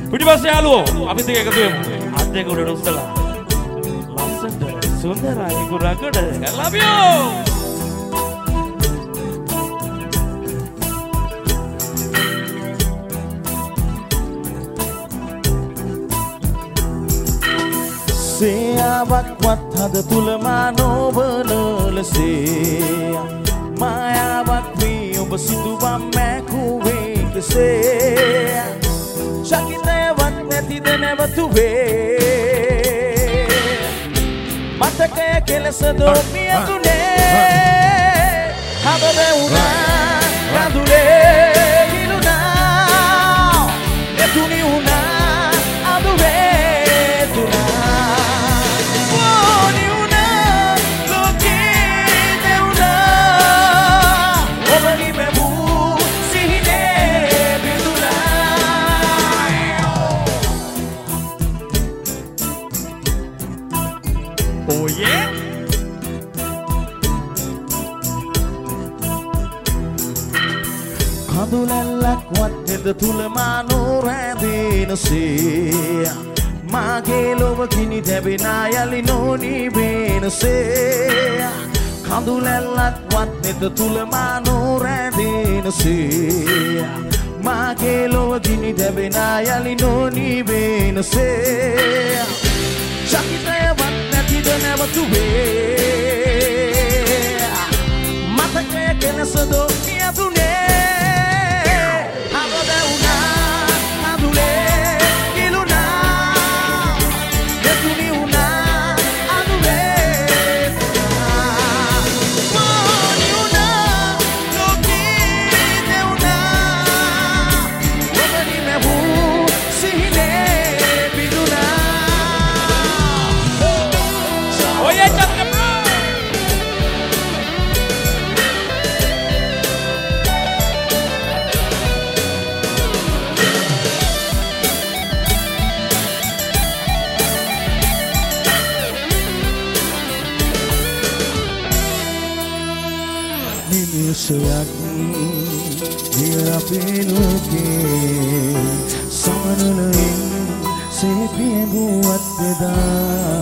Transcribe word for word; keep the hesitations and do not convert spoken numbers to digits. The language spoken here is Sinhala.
පිටිපස්සේ යාළුවෝ අපි දෙක එකතු වෙමු. අත් දෙක උඩට උස්සලා. ලස්සනට සුන්දරයි කුරකට. I love you. සේයාවක් වත් හද තුල මා නොබන ලෙසේ මායාවක් වී ඔබ සිතුවම් මැකුවේ කෙසේ චකිතයවත් නැතිද නැවතුවේ මතකය කෙලස දෝමිය තුනේ හදද වුණා රඳුලේ හිරුණා එතුනි වුණා අදුවේ තුනා කඳුලැල්ලක් වටේද තුල මා නොරැඳෙනසේ මාගේ ලොව කිනි දැවෙන යලි නොනිවෙනසේ කඳුලැල්ලක් වටේද තුල මා නොරැඳෙනසේ මාගේ ලොව කිනි දැවෙන යලි නොනිවෙනසේ චකිතයවත් නැතිද නැවතුවේ මතකය කෙලස දෝමිය තුනේ නිමිෂයක් දිය අපේ ලෝකේ සමනලෙන් සෙපියඹුවත් වෙදා